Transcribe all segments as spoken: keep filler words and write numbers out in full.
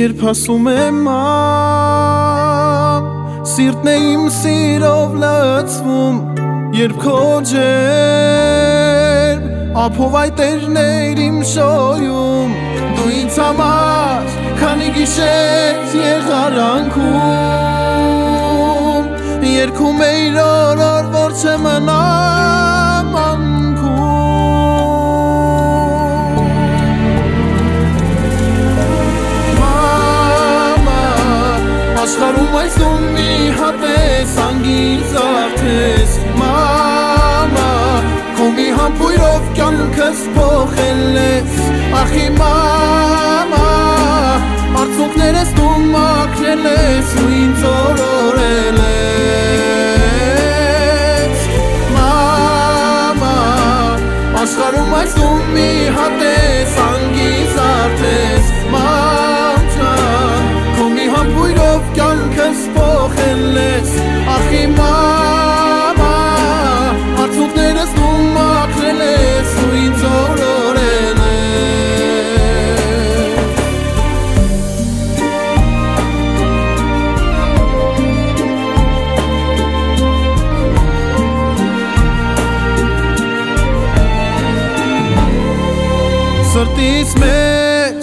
Երբ ասում եմ մամ, սիրտն է իմ սիրով լցվում, երբ քո ջերմ ափով այդ տերներ իմ շոյում, դու ինձ համար քանի գիշեր եղար անքում, երգում էիր օր-օր որ չմնամ աշխարհում այս դու մի հատ ես անգից արդես մամա քո մի համբույրով կյանքս փոխել ես ախի մամա արցունքներս դու մաքրել ես ու ինձ օրորել ես մամա աշխարհում այս դու մի հատ ես անգից արդես համբույրով կյանքս փոխել ես ախի մամա արցունքներս դու մաքրել ես ու ինձ օրորել ես սրտիս մեջ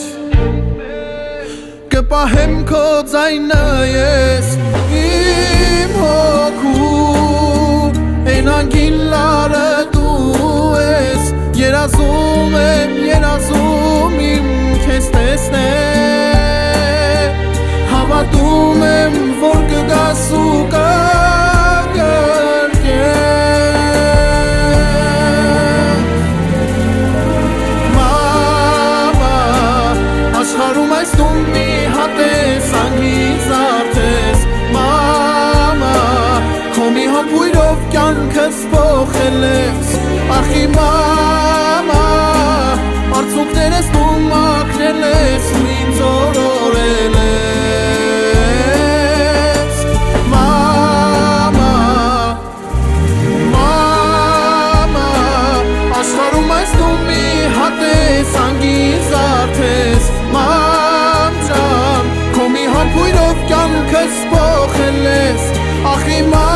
կպահեմ քո ձայնը ես իմ հոգու են անգին լարը դու ես երազում եմ երազում իմ քեզ տեսնել հավատում եմ որ կգաս ու կգրկես մամա աշխարհում այս դու մի հատես անգից արդես մամա քո մի համբույրով կյանքս փոխել ես ախի մամա արցունքներս դու մաքրել ես ու ինձ օրորել ես մամա մամա աշխարհում այս դու մի հատես անգից արդես համբույրով կյանքս փոխել ես ախի